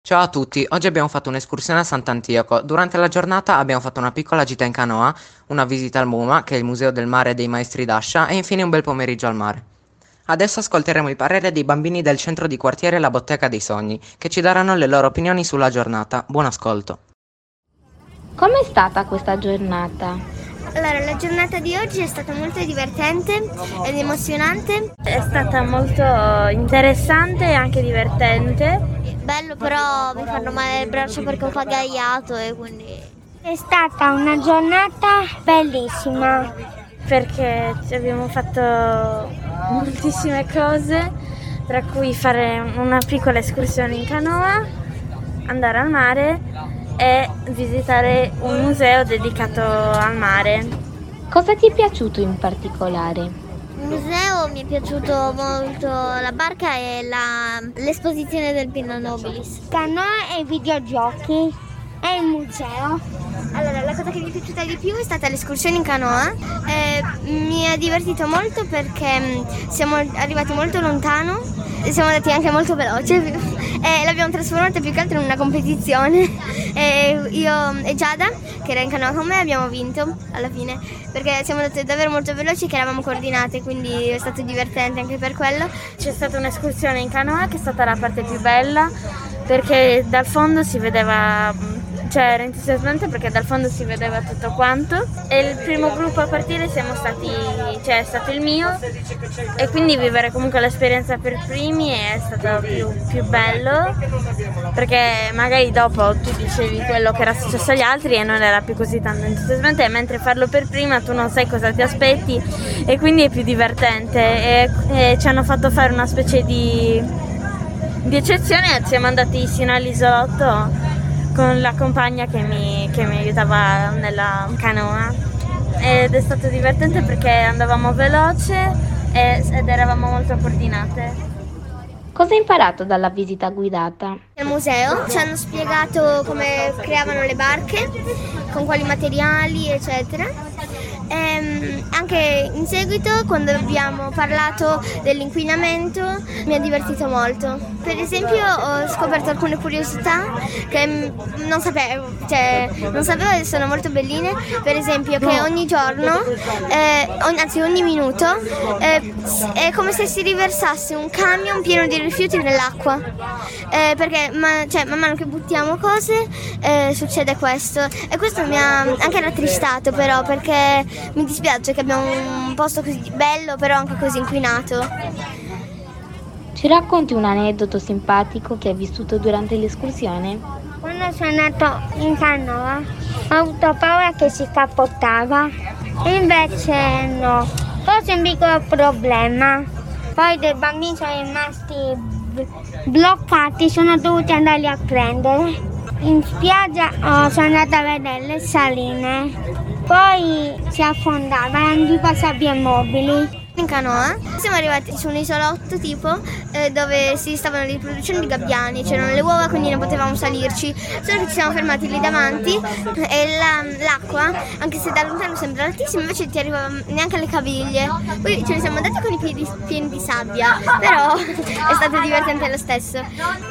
Ciao a tutti, oggi abbiamo fatto un'escursione a Sant'Antioco. Durante la giornata abbiamo fatto una piccola gita in canoa, una visita al MUMA, che è il Museo del Mare e dei Maestri d'Ascia, e infine un bel pomeriggio al mare. Adesso ascolteremo il parere dei bambini del centro di quartiere La Bottega dei Sogni, che ci daranno le loro opinioni sulla giornata. Buon ascolto. Com'è stata questa giornata? Allora, la giornata di oggi è stata molto divertente ed emozionante. È stata molto interessante e anche divertente. Bello, però mi fanno male le braccia perché ho pagaiato e quindi... È stata una giornata bellissima Perché abbiamo fatto moltissime cose, tra cui fare una piccola escursione in canoa, andare al mare e visitare un museo dedicato al mare. Cosa ti è piaciuto in particolare? Il museo mi è piaciuto molto, la barca e l'esposizione del Pinna Nobilis. canoa e videogiochi e il museo. Allora, la cosa che mi è piaciuta di più è stata l'escursione in canoa. Mi ha divertito molto perché siamo arrivati molto lontano e siamo andati anche molto veloci e l'abbiamo trasformata più che altro in una competizione. E io e Giada, che era in canoa con me, abbiamo vinto alla fine perché siamo andate davvero molto veloci e che eravamo coordinate, quindi è stato divertente anche per quello. C'è stata un'escursione in canoa che è stata la parte più bella, perché dal fondo si vedeva, era entusiasmante perché dal fondo si vedeva tutto quanto, e il primo gruppo a partire è stato il mio, e quindi vivere comunque l'esperienza per primi è stato più bello, perché magari dopo tu dicevi quello che era successo agli altri e non era più così tanto entusiasmante, mentre farlo per prima tu non sai cosa ti aspetti e quindi è più divertente, e ci hanno fatto fare una specie di eccezione. Siamo andati sino all'isolotto con la compagna che mi aiutava nella canoa, ed è stato divertente perché andavamo veloce ed eravamo molto coordinate. Cosa hai imparato dalla visita guidata? Al museo ci hanno spiegato come creavano le barche, con quali materiali, eccetera. Anche in seguito, quando abbiamo parlato dell'inquinamento, mi ha divertito molto. Per esempio, ho scoperto alcune curiosità che non sapevo e sono molto belline. Per esempio, che ogni giorno, anzi ogni minuto, è come se si riversasse un camion pieno di rifiuti nell'acqua. Perché man mano che buttiamo cose succede questo, e questo mi ha anche rattristato, però, perché mi dispiace che abbiamo un posto così bello però anche così inquinato. Ci racconti un aneddoto simpatico che hai vissuto durante l'escursione? Quando sono andato in canoa ho avuto paura che si capottava, invece no, forse un piccolo problema. Poi dei bambini sono rimasti bloccati, sono dovuti andarli a prendere. In spiaggia sono andata a vedere le saline, poi si affondava, erano tipo sabbie mobili. In canoa siamo arrivati su un isolotto tipo dove si stavano riproducendo i gabbiani, c'erano le uova, quindi non potevamo salirci, solo che ci siamo fermati lì davanti e l'acqua, anche se da lontano sembra altissima, invece ti arrivava neanche alle caviglie. Poi ce ne siamo andati con i piedi pieni di sabbia, però è stato divertente lo stesso.